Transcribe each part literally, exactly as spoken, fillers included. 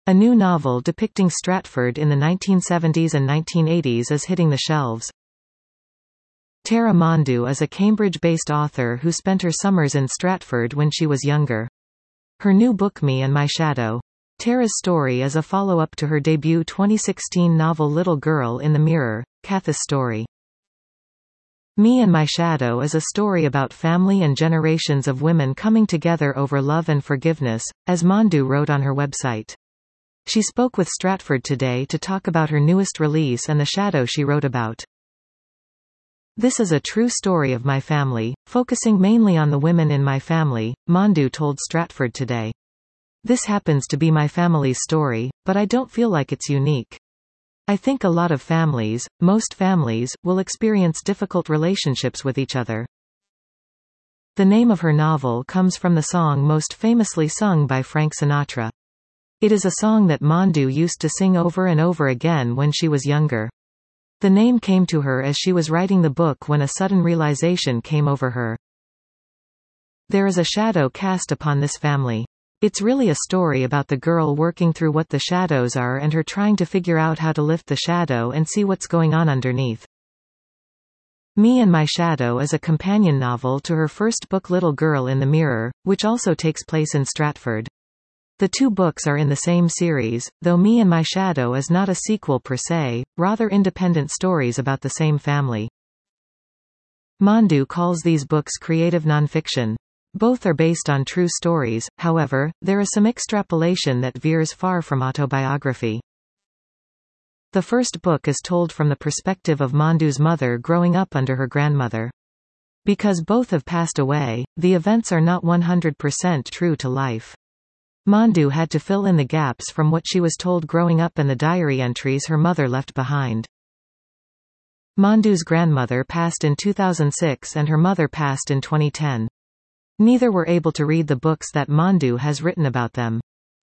A new novel depicting Stratford in the nineteen seventies and nineteen eighties is hitting the shelves. Tara Mondew is a Cambridge-based author who spent her summers in Stratford when she was younger. Her new book Me and My Shadow. Tara's story is a follow-up to her debut twenty sixteen novel Little Girl in the Mirror, Kath's story. Me and My Shadow is a story about family and generations of women coming together over love and forgiveness, as Mondew wrote on her website. She spoke with Stratford Today to talk about her newest release and the shadow she wrote about. This is a true story of my family, focusing mainly on the women in my family, Mondew told Stratford Today. This happens to be my family's story, but I don't feel like it's unique. I think a lot of families, most families, will experience difficult relationships with each other. The name of her novel comes from the song most famously sung by Frank Sinatra. It is a song that Mondew used to sing over and over again when she was younger. The name came to her as she was writing the book when a sudden realization came over her. There is a shadow cast upon this family. It's really a story about the girl working through what the shadows are and her trying to figure out how to lift the shadow and see what's going on underneath. Me and My Shadow is a companion novel to her first book Little Girl in the Mirror, which also takes place in Stratford. The two books are in the same series, though Me and My Shadow is not a sequel per se, rather independent stories about the same family. Mondew calls these books creative nonfiction. Both are based on true stories, however, there is some extrapolation that veers far from autobiography. The first book is told from the perspective of Mondew's mother growing up under her grandmother. Because both have passed away, the events are not one hundred percent true to life. Mondew had to fill in the gaps from what she was told growing up and the diary entries her mother left behind. Mondew's grandmother passed in two thousand six and her mother passed in twenty ten. Neither were able to read the books that Mondew has written about them.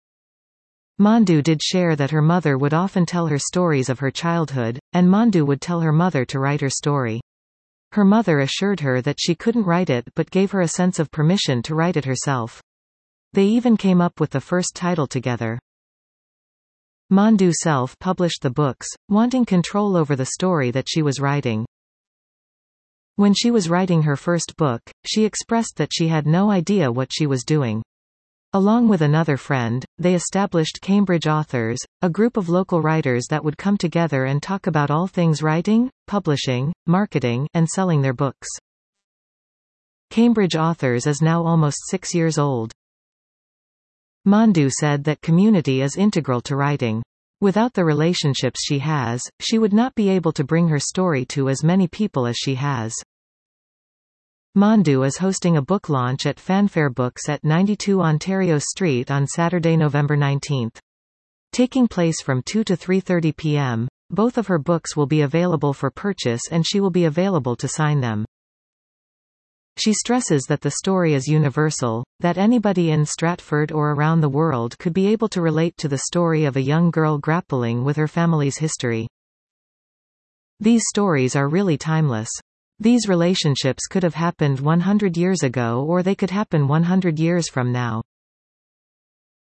Mondew did share that her mother would often tell her stories of her childhood, and Mondew would tell her mother to write her story. Her mother assured her that she couldn't write it but gave her a sense of permission to write it herself. They even came up with the first title together. Mondew self-published the books, wanting control over the story that she was writing. When she was writing her first book, she expressed that she had no idea what she was doing. Along with another friend, they established Cambridge Authors, a group of local writers that would come together and talk about all things writing, publishing, marketing, and selling their books. Cambridge Authors is now almost six years old. Mondew said that community is integral to writing. Without the relationships she has, she would not be able to bring her story to as many people as she has. Mondew is hosting a book launch at Fanfare Books at ninety-two Ontario Street on Saturday, November nineteenth. Taking place from two to three thirty p m, both of her books will be available for purchase and she will be available to sign them. She stresses that the story is universal, that anybody in Stratford or around the world could be able to relate to the story of a young girl grappling with her family's history. These stories are really timeless. These relationships could have happened one hundred years ago or they could happen one hundred years from now.